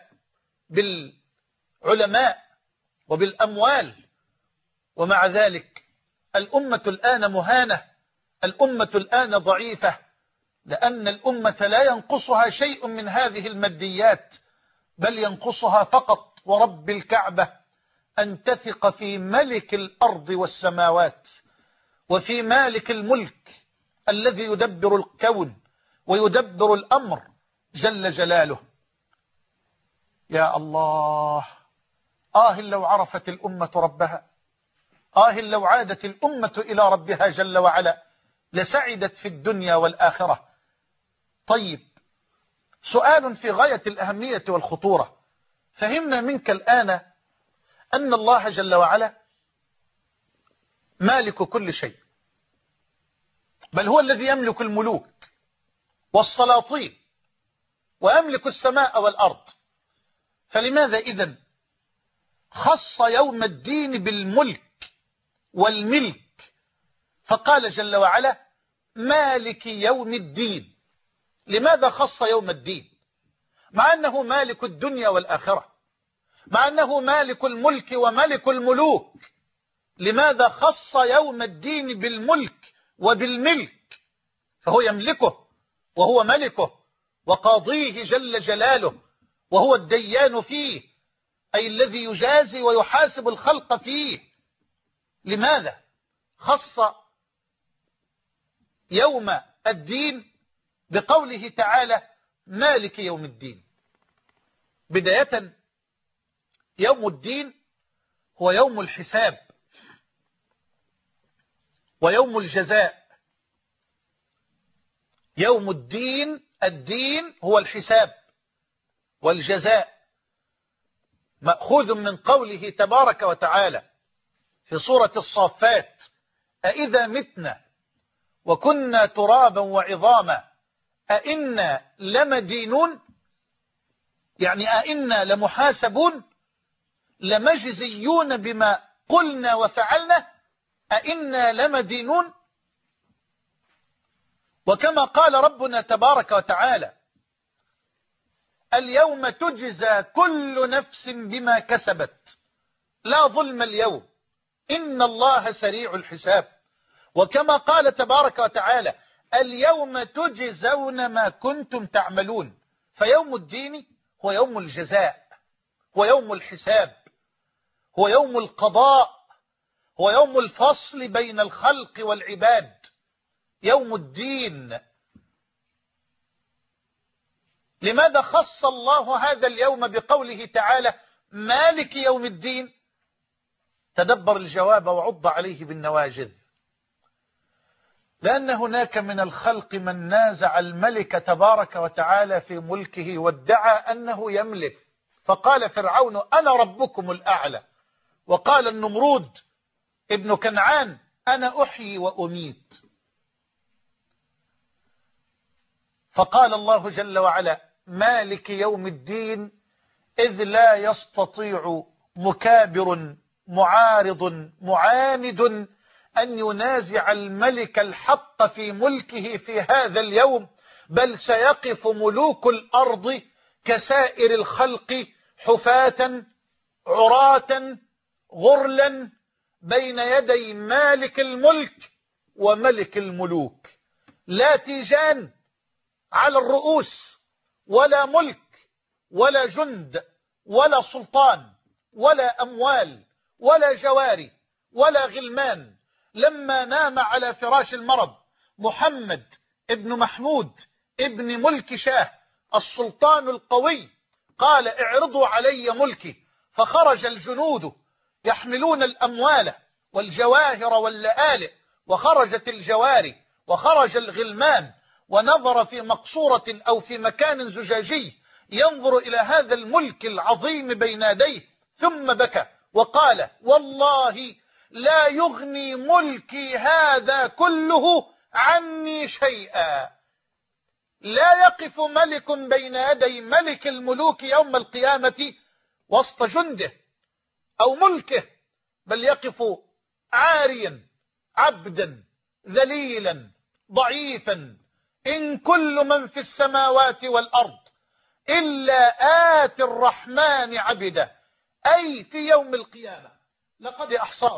بالعلماء وبالأموال. ومع ذلك الأمة الآن مهانة، الأمة الآن ضعيفة، لأن الأمة لا ينقصها شيء من هذه الماديات، بل ينقصها فقط ورب الكعبة أن تثق في ملك الأرض والسماوات، وفي مالك الملك الذي يدبر الكون ويدبر الأمر جل جلاله. يا الله، لو عرفت الأمة ربها، لو عادت الأمة إلى ربها جل وعلا لسعدت في الدنيا والآخرة. طيب، سؤال في غاية الأهمية والخطورة. فهمنا منك الآن أن الله جل وعلا مالك كل شيء، بل هو الذي يملك الملوك والسلاطين ويملك السماء والأرض. فلماذا إذن خص يوم الدين بالملك والملك، فقال جل وعلا مالك يوم الدين؟ لماذا خص يوم الدين مع أنه مالك الدنيا والآخرة، مع أنه مالك الملك وملك الملوك؟ لماذا خص يوم الدين بالملك وبالملك؟ فهو يملكه وهو ملكه وقاضيه جل جلاله، وهو الديان فيه، أي الذي يجازي ويحاسب الخلق فيه. لماذا خص يوم الدين بقوله تعالى مالك يوم الدين؟ بداية، يوم الدين هو يوم الحساب ويوم الجزاء. يوم الدين، الدين هو الحساب والجزاء، مأخوذ من قوله تبارك وتعالى في سورة الصافات أإذا متنا وكنا ترابا وعظاما أإنا لمدينون، يعني أإنا لمحاسبون لمجزيون بما قلنا وفعلنا أإنا لمدينون. وكما قال ربنا تبارك وتعالى اليوم تجزى كل نفس بما كسبت لا ظلم اليوم إن الله سريع الحساب. وكما قال تبارك وتعالى اليوم تجزون ما كنتم تعملون. فيوم الدين هو يوم الجزاء، هو يوم الحساب، هو يوم القضاء، هو يوم الفصل بين الخلق والعباد، يوم الدين. لماذا خص الله هذا اليوم بقوله تعالى مالك يوم الدين؟ تدبر الجواب وعض عليه بالنواجذ. لأن هناك من الخلق من نازع الملك تبارك وتعالى في ملكه وادعى أنه يملك، فقال فرعون أنا ربكم الأعلى، وقال النمرود ابن كنعان أنا أحيي وأميت. فقال الله جل وعلا مالك يوم الدين، إذ لا يستطيع مكابر معارض معاند أن ينازع الملك الحق في ملكه في هذا اليوم، بل سيقف ملوك الأرض كسائر الخلق حفاة عراة غرلا بين يدي مالك الملك وملك الملوك، لا تيجان على الرؤوس ولا ملك ولا جند ولا سلطان ولا أموال ولا جواري ولا غلمان. لما نام على فراش المرض محمد ابن محمود ابن ملك شاه السلطان القوي، قال اعرضوا علي ملكي، فخرج الجنود يحملون الأموال والجواهر واللآلئ، وخرجت الجواري وخرج الغلمان، ونظر في مقصورة أو في مكان زجاجي ينظر إلى هذا الملك العظيم بين يديه، ثم بكى وقال والله لا يغني ملكي هذا كله عني شيئا. لا يقف ملك بين يدي ملك الملوك يوم القيامة وسط جنده أو ملكه، بل يقف عاريا عبدا ذليلا ضعيفا. إن كل من في السماوات والأرض إلا آتي الرحمن عبدا، أي في يوم القيامة لقد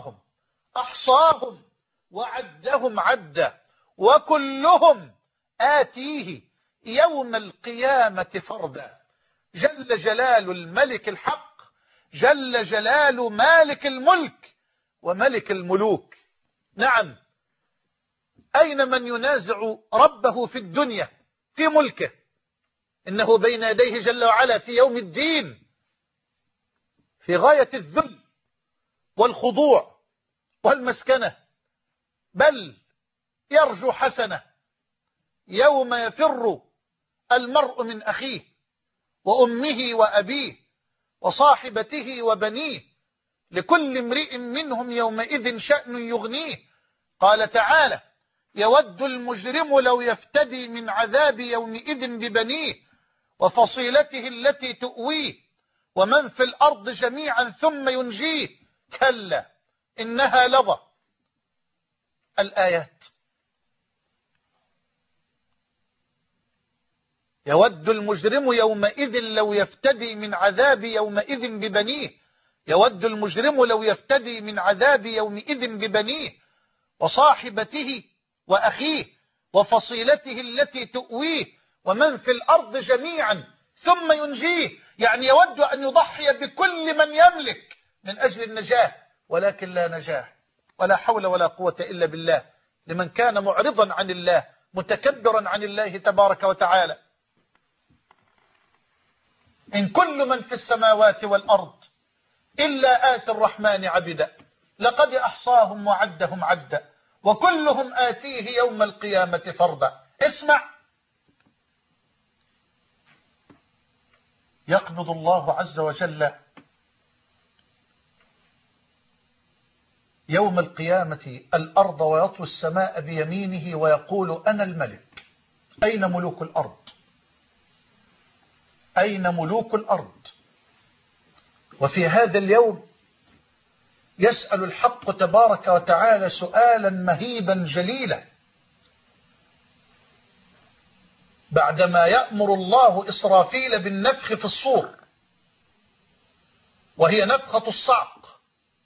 أحصاهم وعدهم عدا، وكلهم آتيه يوم القيامة فردا. جل جلال الملك الحق، جل جلال مالك الملك وملك الملوك. نعم، أين من ينازع ربه في الدنيا في ملكه؟ إنه بين يديه جل وعلا في يوم الدين في غاية الذل والخضوع والمسكنة، بل يرجو حسنة يوم يفر المرء من أخيه وأمه وأبيه وصاحبته وبنيه، لكل امرئ منهم يومئذ شأن يغنيه. قال تعالى يود المجرم لو يفتدي من عذاب يومئذ ببنيه وفصيلته التي تؤويه ومن في الأرض جميعا ثم ينجيه كلا إنها لظى. الآيات. يود المجرم يومئذ لو يفتدي من عذاب يومئذ ببنيه، يود المجرم لو يفتدي من عذاب يومئذ ببنيه وصاحبته وأخيه وفصيلته التي تؤويه ومن في الأرض جميعا ثم ينجيه، يعني يود أن يضحي بكل من يملك من أجل النجاة، ولكن لا نجاة ولا حول ولا قوة إلا بالله لمن كان معرضا عن الله متكبرا عن الله تبارك وتعالى. إن كل من في السماوات والأرض إلا آتي الرحمن عبدا، لقد أحصاهم وعدهم عدا، وكلهم آتيه يوم القيامة فردا. اسمع، يقبض الله عز وجل يوم القيامة الأرض ويطوي السماء بيمينه ويقول أنا الملك. أين ملوك الأرض؟ أين ملوك الأرض؟ وفي هذا اليوم يسأل الحق تبارك وتعالى سؤالا مهيبا جليلا، بعدما يأمر الله إسرافيل بالنفخ في الصور، وهي نفخة الصعق،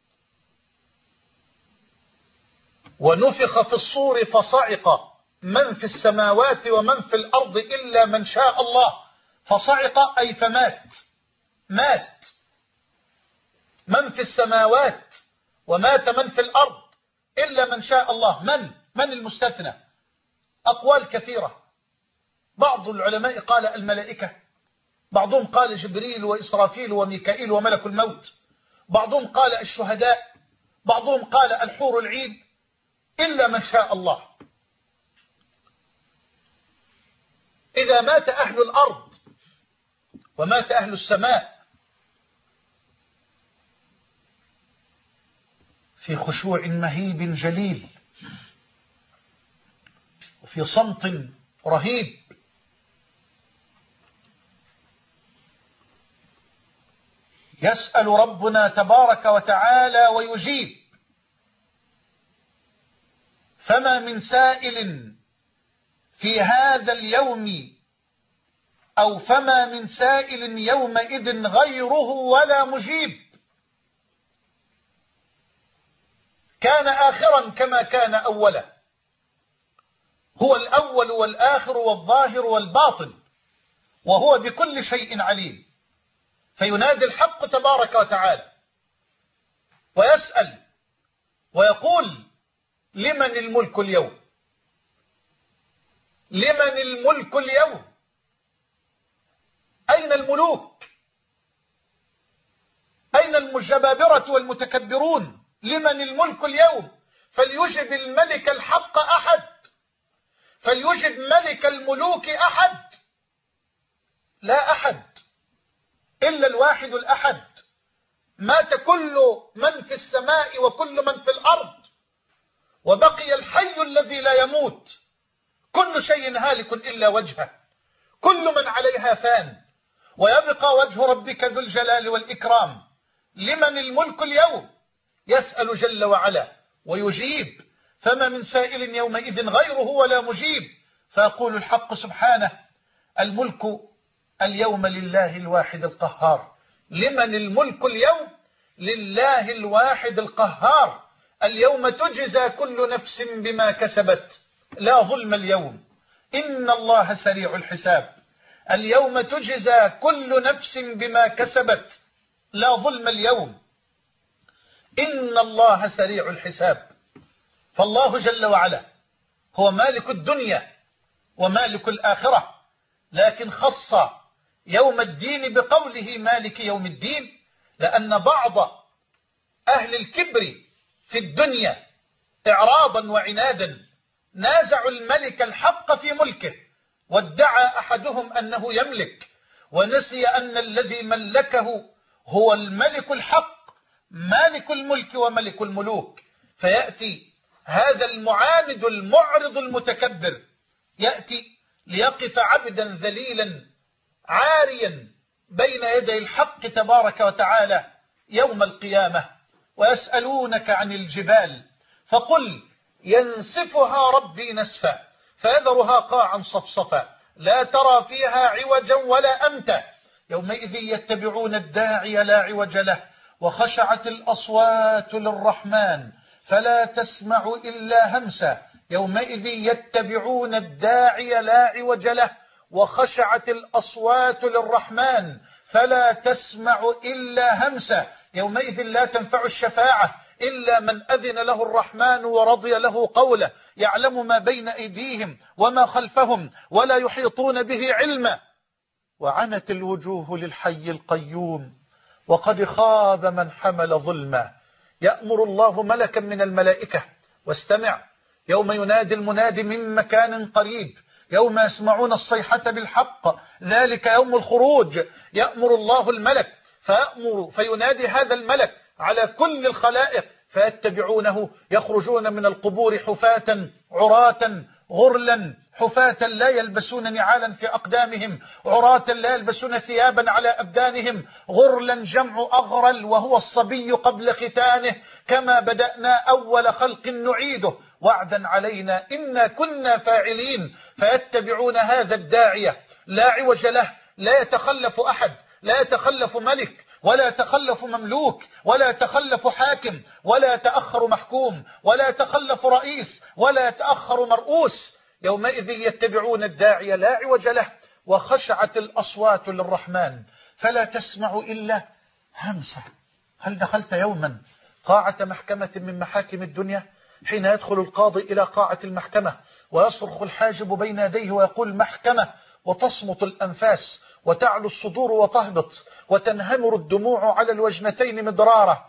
ونفخ في الصور فصعق من في السماوات ومن في الأرض إلا من شاء الله. فصعق أي فمات، مات من في السماوات ومات من في الأرض إلا من شاء الله. من المستثنى؟ أقوال كثيرة، بعض العلماء قال الملائكة، بعضهم قال جبريل وإسرافيل وميكائيل وملك الموت، بعضهم قال الشهداء، بعضهم قال الحور العين، إلا من شاء الله. إذا مات أهل الأرض ومات أهل السماء في خشوع مهيب جليل وفي صمت رهيب، يسأل ربنا تبارك وتعالى ويجيب. فما من سائل في هذا اليوم، أو فما من سائل يومئذ غيره ولا مجيب. كان آخرا كما كان أولا، هو الأول والآخر والظاهر والباطن، وهو بكل شيء عليم. فينادي الحق تبارك وتعالى ويسأل ويقول: لمن الملك اليوم؟ لمن الملك اليوم؟ أين الملوك؟ أين المجبابرة والمتكبرون؟ لمن الملك اليوم؟ فليجب الملك الحق أحد، فليجب ملك الملوك أحد. لا أحد إلا الواحد الأحد. مات كل من في السماء وكل من في الأرض، وبقي الحي الذي لا يموت. كل شيء هالك إلا وجهه، كل من عليها فان، ويبقى وجه ربك ذو الجلال والإكرام. لمن الملك اليوم؟ يسأل جل وعلا ويجيب. فما من سائل يومئذ غيره ولا مجيب. فيقول الحق سبحانه: الملك اليوم لله الواحد القهار. لمن الملك اليوم؟ لله الواحد القهار. اليوم تجزى كل نفس بما كسبت، لا ظلم اليوم، إن الله سريع الحساب. اليوم تجزى كل نفس بما كسبت، لا ظلم اليوم، إن الله سريع الحساب. فالله جل وعلا هو مالك الدنيا ومالك الآخرة، لكن خص يوم الدين بقوله مالك يوم الدين، لأن بعض أهل الكبر في الدنيا إعراضا وعنادا نازعوا الملك الحق في ملكه، وادعى أحدهم أنه يملك، ونسي أن الذي ملكه هو الملك الحق، مالك الملك وملك الملوك. فيأتي هذا المعاند المعرض المتكبر، يأتي ليقف عبدا ذليلا عاريا بين يدي الحق تبارك وتعالى يوم القيامة. ويسألونك عن الجبال فقل ينسفها ربي نسفا فيذرها قاعا صفصفا لا ترى فيها عوجا ولا أمتا. يومئذ يتبعون الداعي لا عوج له وخشعت الأصوات للرحمن فلا تسمع إلا همسا. يومئذ يتبعون الداعي لا عوج له وخشعت الأصوات للرحمن فلا تسمع إلا همسا. يومئذ لا تنفع الشفاعة إلا من أذن له الرحمن ورضي له قوله. يعلم ما بين أيديهم وما خلفهم ولا يحيطون به علما. وعنت الوجوه للحي القيوم وقد خاب من حمل ظلما. يأمر الله ملكا من الملائكة، واستمع يوم ينادي المنادي من مكان قريب، يوم يسمعون الصيحة بالحق ذلك يوم الخروج. يأمر الله الملك فينادي هذا الملك على كل الخلائق فيتبعونه، يخرجون من القبور حفاة عراة غرلا حفاة لا يلبسون نعالا في أقدامهم عراة لا يلبسون ثيابا على أبدانهم. غرلا جمع أغرل وهو الصبي قبل ختانه. كما بدأنا أول خلق نعيده وعدا علينا إنا كنا فاعلين. فيتبعون هذا الداعية لا عوج له، لا يتخلف أحد، لا يتخلف ملك ولا يتخلف مملوك ولا يتخلف حاكم ولا يتأخر محكوم ولا يتخلف رئيس ولا يتأخر مرؤوس. يومئذ يتبعون الداعي لا عوج له وخشعت الأصوات للرحمن فلا تسمع إلا همسة. هل دخلت يوما قاعة محكمة من محاكم الدنيا حين يدخل القاضي إلى قاعة المحكمة ويصرخ الحاجب بين يديه ويقول محكمة، وتصمت الأنفاس وتعلو الصدور وتهبط وتنهمر الدموع على الوجنتين مدرارة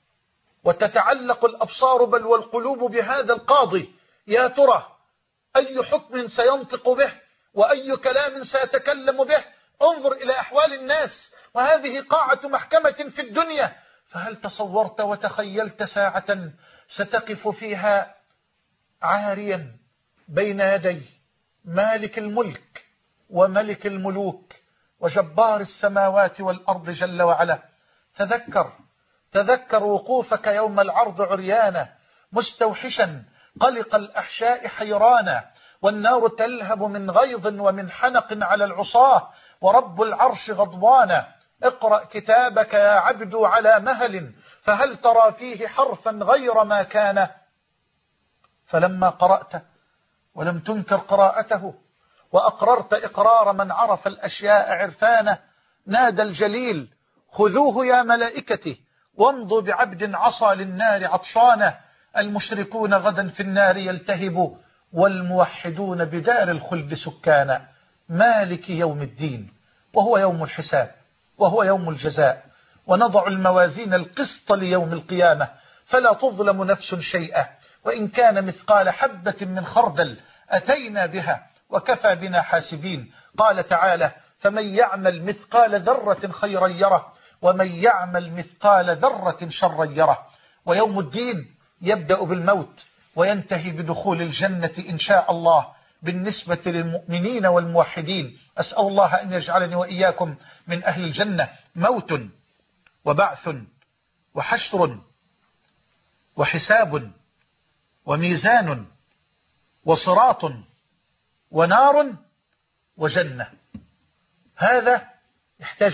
وتتعلق الأبصار بل والقلوب بهذا القاضي؟ يا ترى أي حكم سينطق به وأي كلام سيتكلم به؟ انظر إلى أحوال الناس، وهذه قاعة محكمة في الدنيا. فهل تصورت وتخيلت ساعة ستقف فيها عاريا بين يدي مالك الملك وملك الملوك وجبار السماوات والأرض جل وعلا، تذكر وقوفك يوم العرض عريانا مستوحشا قلق الأحشاء حيرانا، والنار تلهب من غيظ ومن حنق على العصاة، ورب العرش غضبانا. اقرأ كتابك يا عبد على مهل، فهل ترى فيه حرفا غير ما كان؟ فلما قرأت ولم تنكر قراءته، وأقررت إقرار من عرف الأشياء عرفانه، نادى الجليل: خذوه يا ملائكتي وامضوا بعبد عصى للنار عطشانه. المشركون غدا في النار يلتهبوا، والموحدون بدار الخلد سكانا. مالك يوم الدين، وهو يوم الحساب، وهو يوم الجزاء. ونضع الموازين القسط ليوم القيامة، فلا تظلم نفس شيئا، وإن كان مثقال حبة من خردل أتينا بها وكفى بنا حاسبين. قال تعالى: فمن يعمل مثقال ذرة خيرا يره، ومن يعمل مثقال ذرة شرا يره. ويوم الدين يبدأ بالموت وينتهي بدخول الجنة إن شاء الله بالنسبة للمؤمنين والموحدين. أسأل الله أن يجعلني وإياكم من أهل الجنة. موت وبعث وحشر وحساب وميزان وصراط ونار وجنة. هذا يحتاج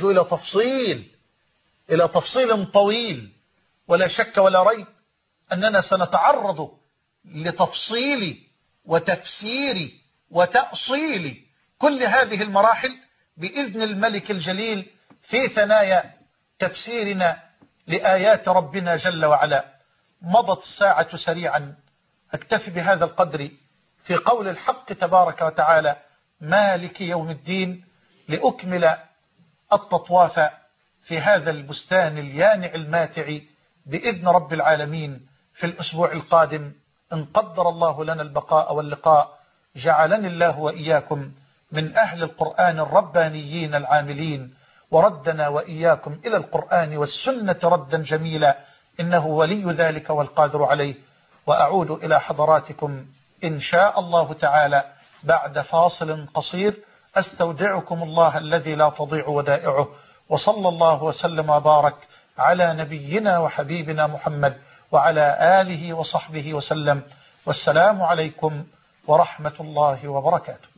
إلى تفصيل طويل، ولا شك ولا ريب أننا سنتعرض لتفصيل وتفسير وتأصيل كل هذه المراحل بإذن الملك الجليل في ثنايا تفسيرنا لآيات ربنا جل وعلا. مضت الساعة سريعا، أكتفي بهذا القدر في قول الحق تبارك وتعالى: مالك يوم الدين، لأكمل التطواف في هذا البستان اليانع الماتع بإذن رب العالمين في الأسبوع القادم، إن قدر الله لنا البقاء واللقاء. جعلني الله وإياكم من أهل القرآن الربانيين العاملين، وردنا وإياكم إلى القرآن والسنة ردا جميلا، إنه ولي ذلك والقادر عليه. وأعود إلى حضراتكم إن شاء الله تعالى بعد فاصل قصير. أستودعكم الله الذي لا تضيع ودائعه، وصلى الله وسلم وبارك على نبينا وحبيبنا محمد وعلى آله وصحبه وسلم. والسلام عليكم ورحمة الله وبركاته.